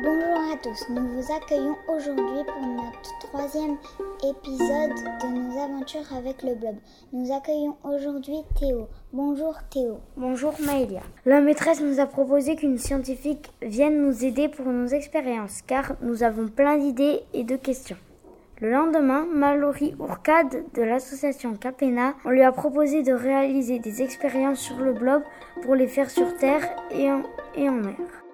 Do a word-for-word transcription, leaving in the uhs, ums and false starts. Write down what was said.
Bonjour à tous, nous vous accueillons aujourd'hui pour notre troisième épisode de nos aventures avec le blob. Nous accueillons aujourd'hui Théo. Bonjour Théo. Bonjour Maëlia. La maîtresse nous a proposé qu'une scientifique vienne nous aider pour nos expériences, car nous avons plein d'idées et de questions. Le lendemain, Mallory Ourcade de l'association Capena, on lui a proposé de réaliser des expériences sur le blob pour les faire sur Terre et en, et en mer.